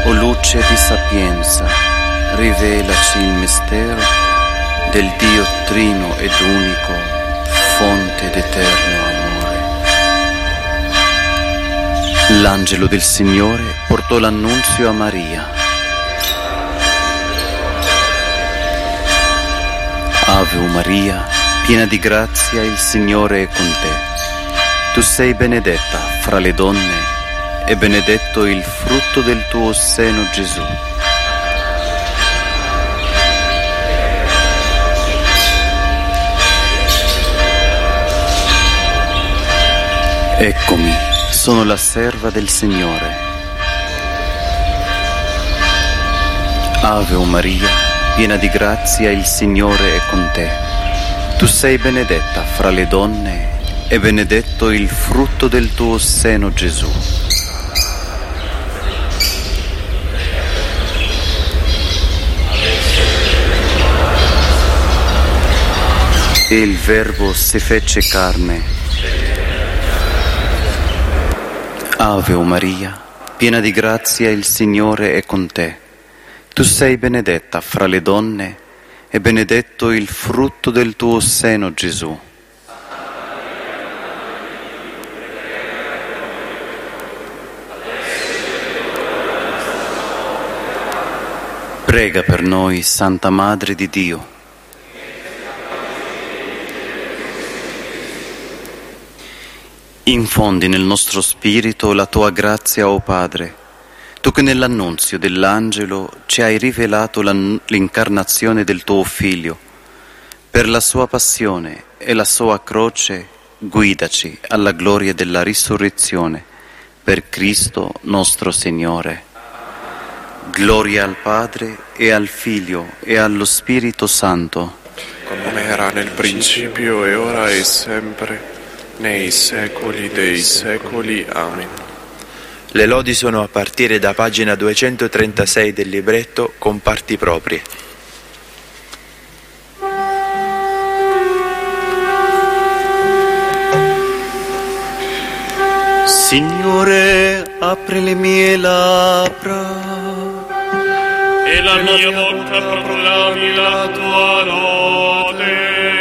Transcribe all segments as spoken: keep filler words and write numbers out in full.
o luce di sapienza, rivelaci il mistero del Dio trino ed unico, fonte d'eterno amore. L'angelo del Signore portò l'annunzio a Maria. Ave Maria, piena di grazia, il Signore è con te. Tu sei benedetta fra le donne e benedetto il frutto del tuo seno, Gesù. Eccomi, sono la serva del Signore. Ave Maria, piena di grazia, il Signore è con te. Tu sei benedetta fra le donne e benedetto il frutto del tuo seno, Gesù. E il Verbo si fece carne. Ave Maria, piena di grazia, il Signore è con te. Tu sei benedetta fra le donne e benedetto il frutto del tuo seno, Gesù. Prega per noi, Santa Madre di Dio. Infondi nel nostro spirito la tua grazia, o Padre, tu che nell'annunzio dell'angelo ci hai rivelato l'incarnazione del tuo Figlio. Per la sua passione e la sua croce guidaci alla gloria della risurrezione. Per Cristo nostro Signore. Gloria al Padre e al Figlio e allo Spirito Santo. Come era nel principio e ora e sempre, nei secoli dei secoli. Amen. Le lodi sono a partire da pagina duecentotrentasei del libretto con parti proprie. Signore, apri le mie labbra e la mia bocca proclami la tua lode.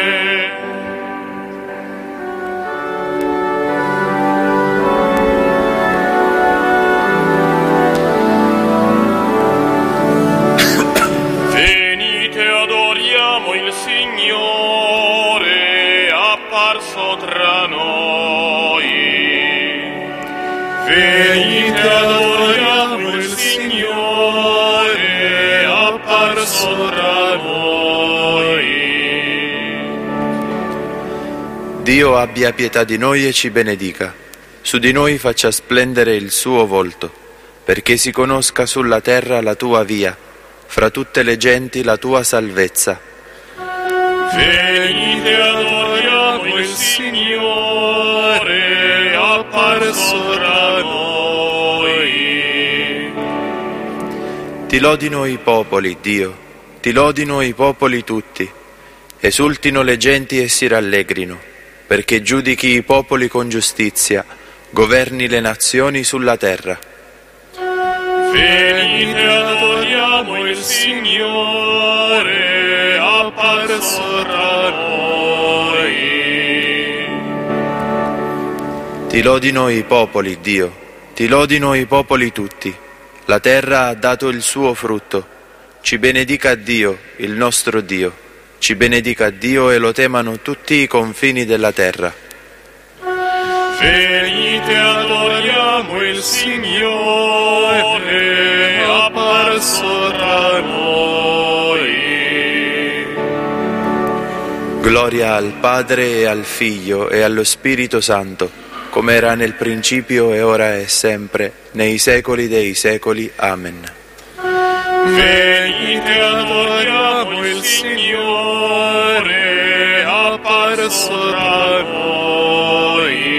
Venite, adoriamo il Signore, apparso tra noi. Venite, adoriamo il Signore, apparso tra noi. Dio abbia pietà di noi e ci benedica. Su di noi faccia splendere il suo volto, perché si conosca sulla terra la tua via, fra tutte le genti la tua salvezza. Venite, adoriamo il Signore, apparso tra noi. Ti lodino i popoli, Dio, ti lodino i popoli tutti, esultino le genti e si rallegrino, perché giudichi i popoli con giustizia, governi le nazioni sulla terra. Venite, adoriamo il Signore, apparso tra noi. Ti lodino i popoli, Dio, ti lodino i popoli tutti. La terra ha dato il suo frutto. Ci benedica Dio, il nostro Dio. Ci benedica Dio e lo temano tutti i confini della terra. Venite, adoriamo il Signore, apparso tra noi. Gloria al Padre e al Figlio e allo Spirito Santo, come era nel principio e ora e sempre, nei secoli dei secoli. Amen. Venite, adoriamo il Signore, apparso tra noi.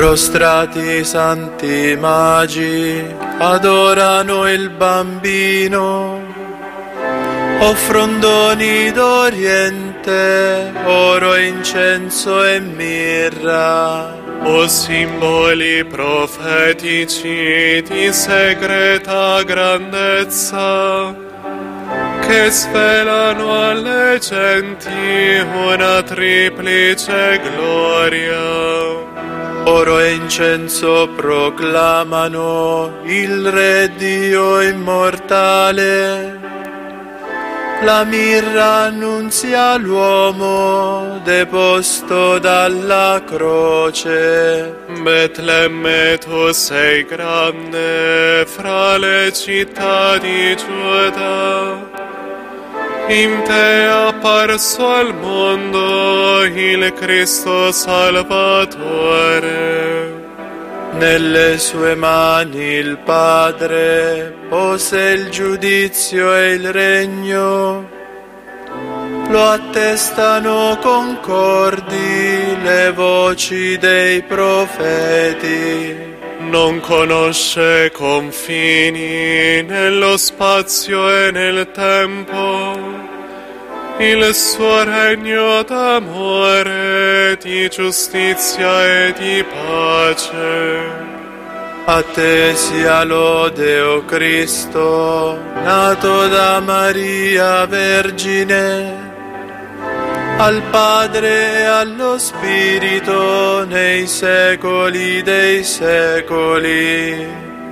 Prostrati santi magi adorano il bambino, offron doni d'Oriente, oro, incenso e mirra. O simboli profetici di segreta grandezza, che svelano alle genti una triplice gloria. Oro e incenso proclamano il Re Dio immortale, la mirra annunzia l'uomo deposto dalla croce. Betlemme, tu sei grande fra le città di Giuda, in te è apparso al mondo il Cristo Salvatore. Nelle sue mani il Padre pose il giudizio e il regno, lo attestano concordi le voci dei profeti. Non conosce confini nello spazio e nel tempo, il suo regno d'amore, di giustizia e di pace. A te sia lode, o Cristo, nato da Maria Vergine, al Padre e allo Spirito nei secoli dei secoli.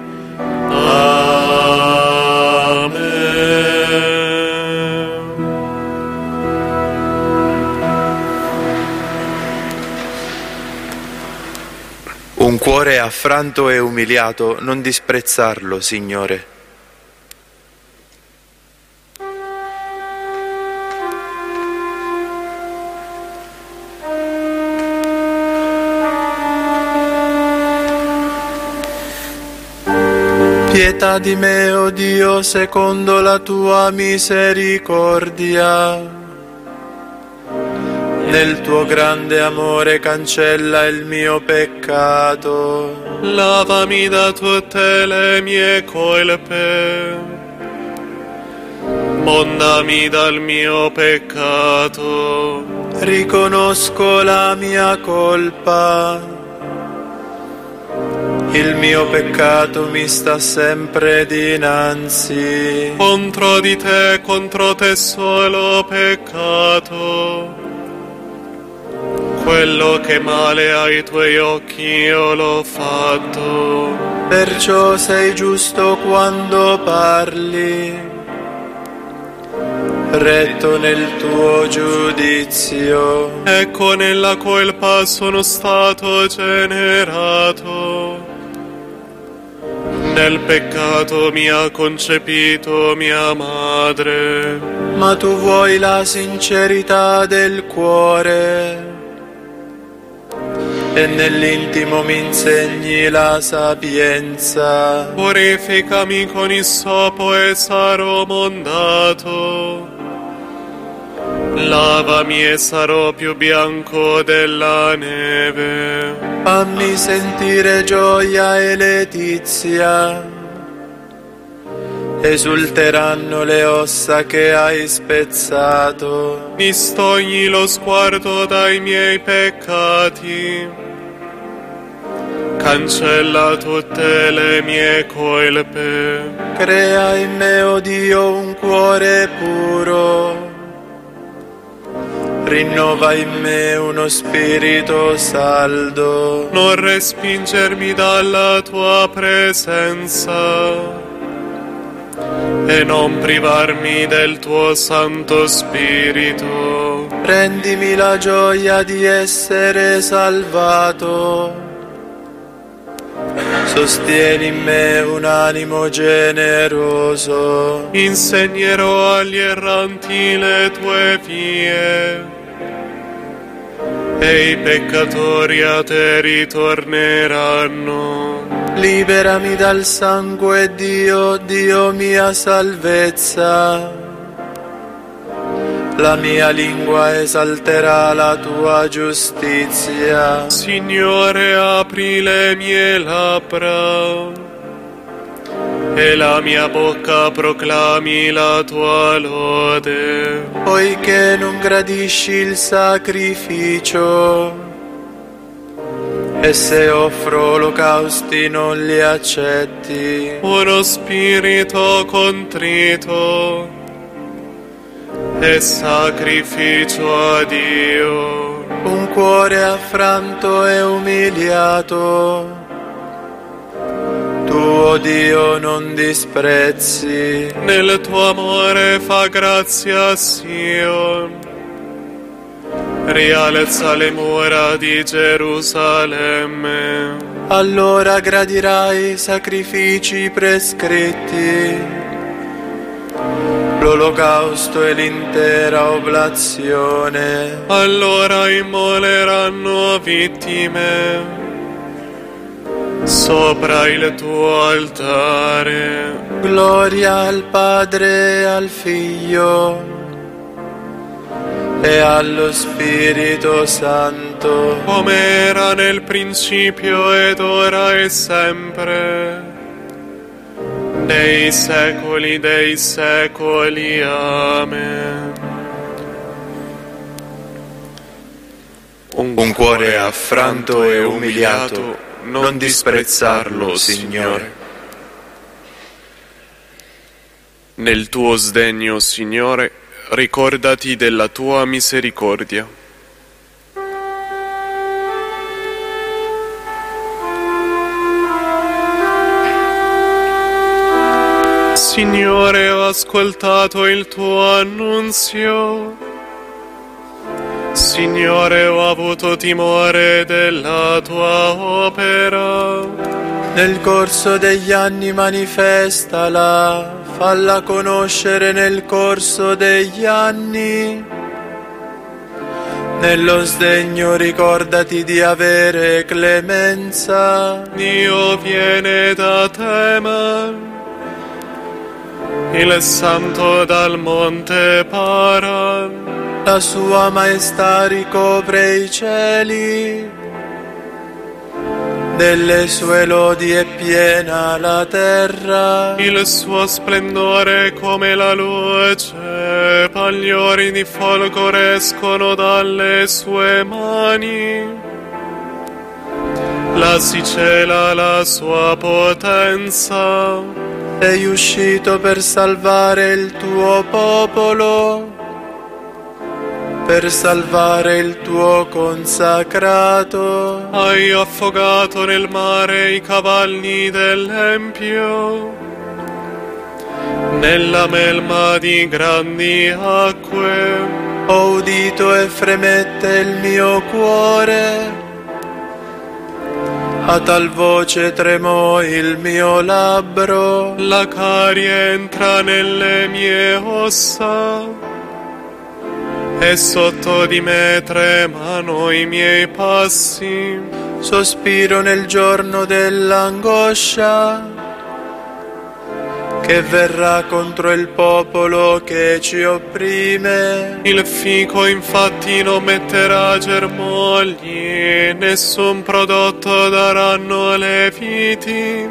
Amen. Un cuore affranto e umiliato, non disprezzarlo, Signore. Pietà di me, o Dio, secondo la tua misericordia. Nel tuo grande amore cancella il mio peccato. Lavami da tutte le mie colpe, mondami dal mio peccato. Riconosco la mia colpa. Il mio peccato mi sta sempre dinanzi. Contro di te, contro te solo ho peccato. Quello che male ai tuoi occhi io l'ho fatto. Perciò sei giusto quando parli, retto nel tuo giudizio. Ecco, nella colpa sono stato generato, nel peccato mi ha concepito mia madre. Ma tu vuoi la sincerità del cuore, e nell'intimo mi insegni la sapienza. Purificami con issopo e sarò mondato, lavami e sarò più bianco della neve. Fammi sentire gioia e letizia, esulteranno le ossa che hai spezzato. Distogli lo sguardo dai miei peccati, cancella tutte le mie colpe. Crea in me, o Dio, un cuore puro, rinnova in me uno spirito saldo. Non respingermi dalla tua presenza e non privarmi del tuo Santo Spirito. Rendimi la gioia di essere salvato, sostieni in me un animo generoso. Insegnerò agli erranti le tue vie, e i peccatori a te ritorneranno. Liberami dal sangue, Dio, Dio mia salvezza. La mia lingua esalterà la tua giustizia. Signore, apri le mie labbra, e la mia bocca proclami la tua lode. Poiché non gradisci il sacrificio, e se offro olocausti non li accetti. Uno spirito contrito e sacrificio a Dio. Un cuore affranto e umiliato, tu, o Dio, non disprezzi. Nel tuo amore fa grazia, Sion, rialza le mura di Gerusalemme. Allora gradirai i sacrifici prescritti, l'olocausto e l'intera oblazione. Allora immoleranno vittime sopra il tuo altare. Gloria al Padre e al Figlio e allo Spirito Santo, come era nel principio ed ora e sempre, nei secoli dei secoli. Amen. Un cuore affranto e umiliato, non disprezzarlo, Signore. Nel tuo sdegno, Signore, ricordati della tua misericordia. Signore, ho ascoltato il tuo annunzio. Signore, ho avuto timore della tua opera. Nel corso degli anni manifestala, falla conoscere nel corso degli anni. Nello sdegno ricordati di avere clemenza. Dio viene da Teman, il santo dal monte Paran. La sua maestà ricopre i cieli, delle sue lodi è piena la terra. Il suo splendore è come la luce, pagliori di folgore escono dalle sue mani. La si cela la sua potenza. Sei uscito per salvare il tuo popolo, per salvare il tuo consacrato. Hai affogato nel mare i cavalli dell'empio, nella melma di grandi acque. Ho udito e fremette il mio cuore, a tal voce tremò il mio labbro. La carie entra nelle mie ossa, e sotto di me tremano i miei passi. Sospiro nel giorno dell'angoscia, che verrà contro il popolo che ci opprime. Il fico infatti non metterà germogli, nessun prodotto daranno le viti.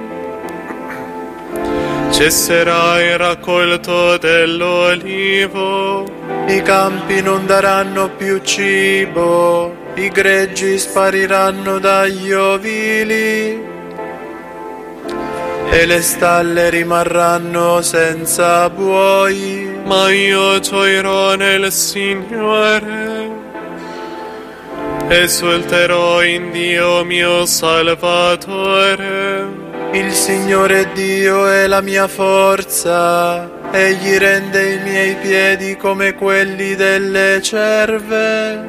Cesserà il raccolto dell'olivo, I campi non daranno più cibo, i greggi spariranno dagli ovili, e le stalle rimarranno senza buoi. ma io gioirò nel Signore, esulterò in Dio mio Salvatore. Il Signore Dio è la mia forza, egli rende i miei piedi come quelli delle cerve,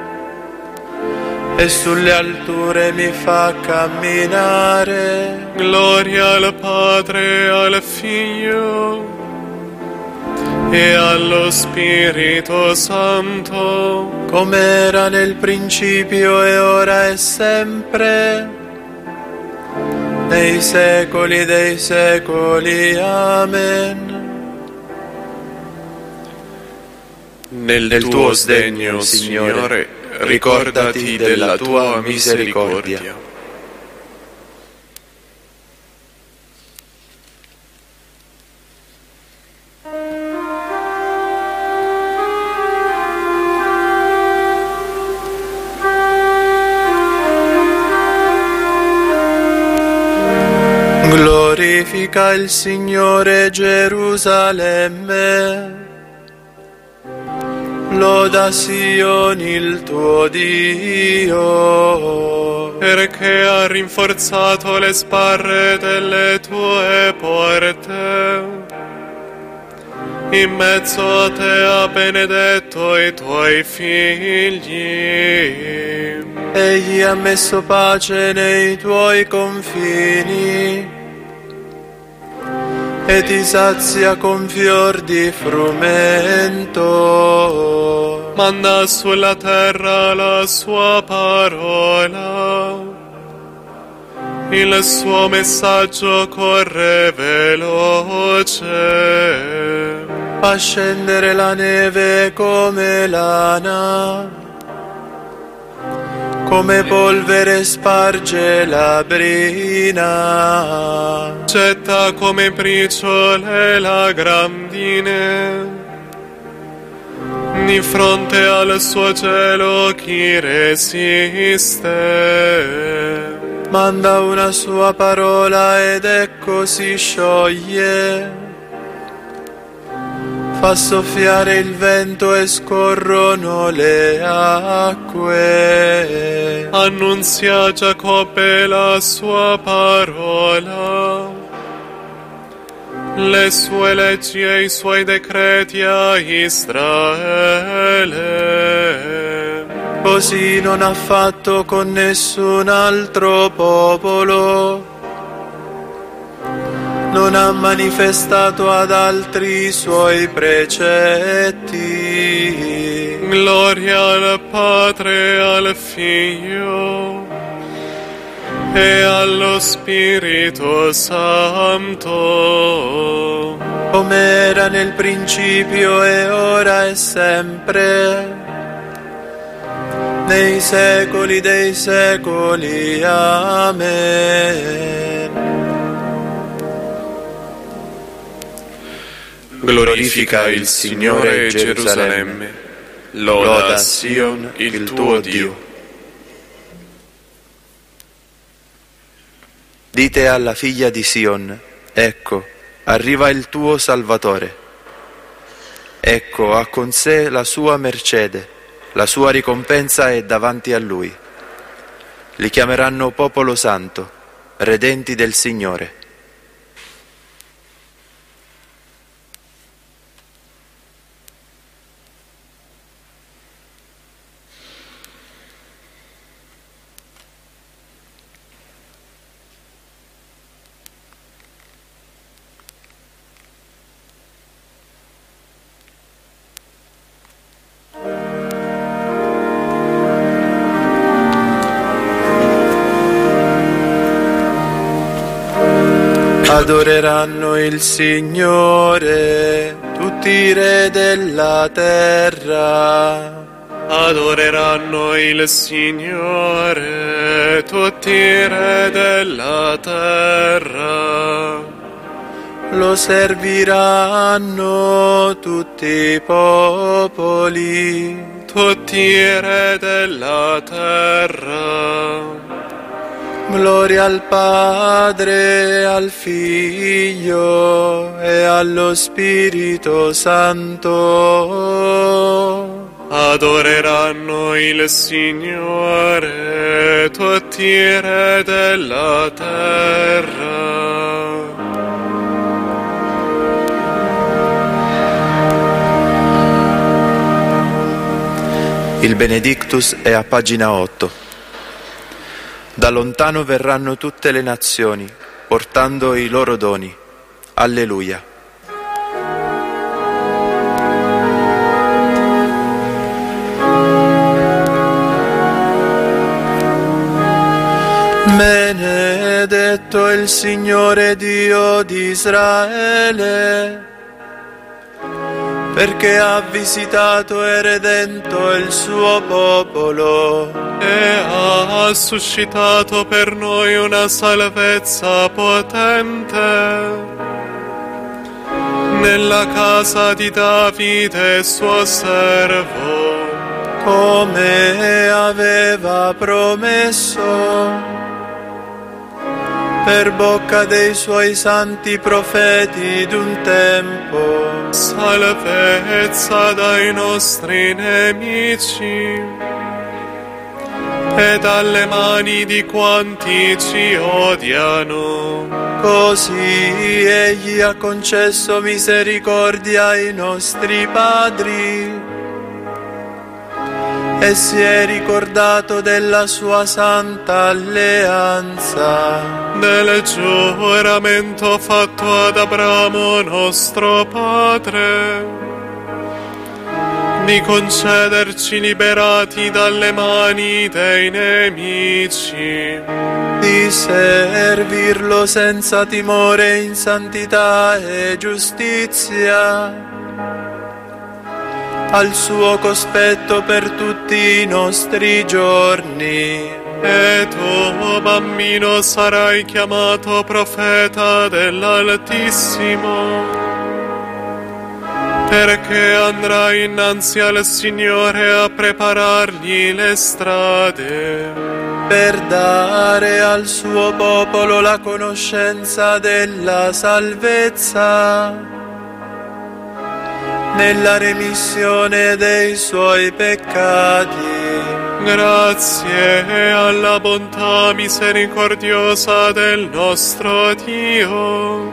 e sulle alture mi fa camminare. Gloria al Padre, al Figlio e allo Spirito Santo, come era nel principio e ora e sempre, nei secoli dei secoli. Amen. Nel, Nel tuo sdegno, Signore, ricordati della tua misericordia. Glorifica il Signore Gerusalemme, loda Sion il tuo Dio, perché ha rinforzato le sbarre delle tue porte. In mezzo a te ha benedetto i tuoi figli. Egli ha messo pace nei tuoi confini e ti sazia con fior di frumento. Manda sulla terra la sua parola, il suo messaggio corre veloce. Fa scendere la neve come lana, come polvere sparge la brina. Getta come briciole la grandine, di fronte al suo cielo chi resiste? Manda una sua parola ed ecco si scioglie. Fa soffiare il vento e scorrono le acque. Annunzia a Giacobbe la sua parola, le sue leggi e i suoi decreti a Israele. Così non ha fatto con nessun altro popolo, non ha manifestato ad altri i suoi precetti. Gloria al Padre, al Figlio e allo Spirito Santo, come era nel principio e ora e sempre, nei secoli dei secoli. Amen. Glorifica il Signore Gerusalemme, loda Sion il tuo Dio. Dite alla figlia di Sion, ecco, arriva il tuo Salvatore. Ecco, ha con sé la sua mercede, la sua ricompensa è davanti a lui. Li chiameranno popolo santo, redenti del Signore. Adoreranno il Signore tutti i re della terra. Adoreranno il Signore tutti i re della terra. Lo serviranno tutti i popoli, tutti i re della terra. Gloria al Padre, al Figlio e allo Spirito Santo. Adoreranno il Signore tutti i re della terra. Il Benedictus è a pagina otto. Da lontano verranno tutte le nazioni, portando i loro doni. Alleluia. Benedetto il Signore Dio di Israele, perché ha visitato e redento il suo popolo e ha suscitato per noi una salvezza potente nella casa di Davide suo servo, come aveva promesso per bocca dei suoi santi profeti d'un tempo. Salvezza dai nostri nemici e dalle mani di quanti ci odiano. Così egli ha concesso misericordia ai nostri padri e si è ricordato della sua santa alleanza, del giuramento fatto ad Abramo nostro padre, di concederci liberati dalle mani dei nemici, di servirlo senza timore in santità e giustizia, al suo cospetto per tutti i nostri giorni. E tu, bambino, sarai chiamato profeta dell'Altissimo, perché andrai innanzi al Signore a preparargli le strade, per dare al suo popolo la conoscenza della salvezza, nella remissione dei suoi peccati. Grazie alla bontà misericordiosa del nostro Dio,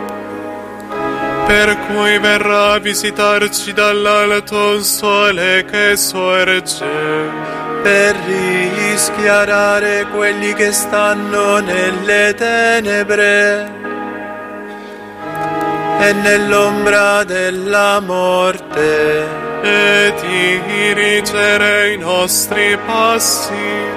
per cui verrà a visitarci dall'alto un sole che sorge, per rischiarare quelli che stanno nelle tenebre e nell'ombra della morte, e dirigere i nostri passi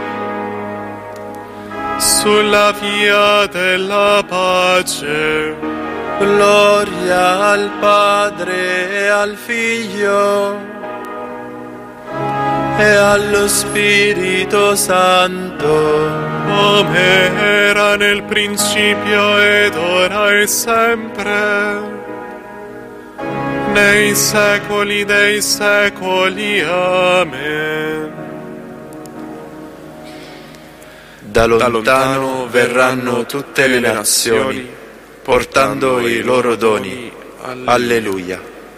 sulla via della pace. Gloria al Padre e al Figlio e allo Spirito Santo, come era nel principio ed ora e sempre, nei secoli dei secoli. Amen. Da lontano verranno tutte le nazioni, portando i loro doni. Alleluia.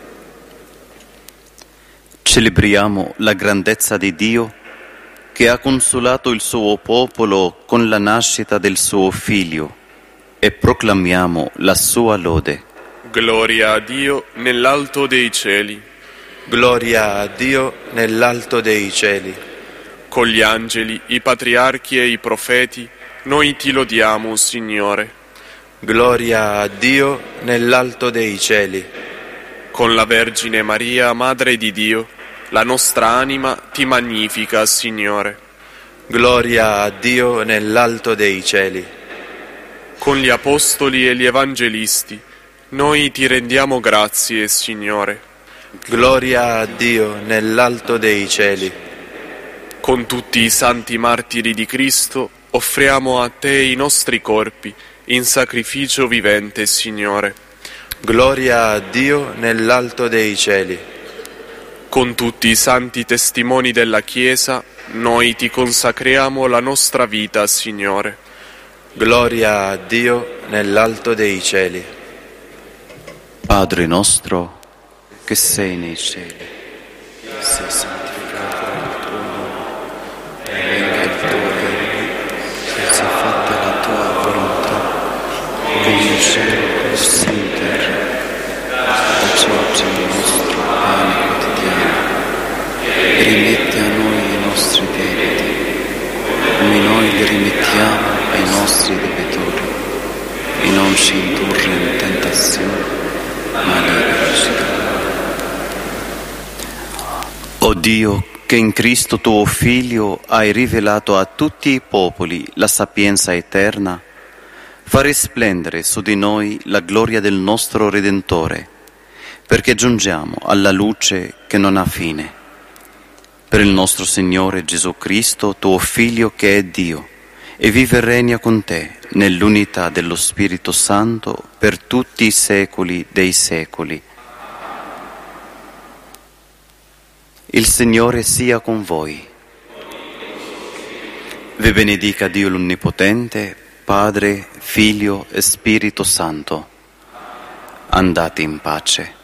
Celebriamo la grandezza di Dio che ha consolato il suo popolo con la nascita del suo Figlio e proclamiamo la sua lode. Gloria a Dio nell'alto dei cieli. Gloria a Dio nell'alto dei cieli. Con gli angeli, i patriarchi e i profeti, noi ti lodiamo, Signore. Gloria a Dio nell'alto dei cieli. Con la Vergine Maria, Madre di Dio, la nostra anima ti magnifica, Signore. Gloria a Dio nell'alto dei cieli. Con gli apostoli e gli evangelisti, noi ti rendiamo grazie, Signore. Gloria a Dio nell'alto dei cieli. Con tutti i santi martiri di Cristo, offriamo a te i nostri corpi in sacrificio vivente, Signore. Gloria a Dio nell'alto dei cieli. Con tutti i santi testimoni della Chiesa, noi ti consacriamo la nostra vita, Signore. Gloria a Dio nell'alto dei cieli. Padre nostro, che sei nei cieli, sia santificato il tuo nome, venga il tuo regno, sia fatta la tua volontà, come in cielo così in terra. Dacci oggi il nostro pane quotidiano e rimetti a noi i nostri debiti, come noi li rimettiamo ai nostri debitori, e non ci indurre in tentazione, ma liberaci dal male. O Dio, che in Cristo tuo Figlio hai rivelato a tutti i popoli la sapienza eterna, fa risplendere su di noi la gloria del nostro Redentore, perché giungiamo alla luce che non ha fine. Per il nostro Signore Gesù Cristo, tuo Figlio che è Dio, e vive e regna con te nell'unità dello Spirito Santo per tutti i secoli dei secoli. Il Signore sia con voi. Vi benedica Dio l'Onnipotente, Padre, Figlio e Spirito Santo. Andate in pace.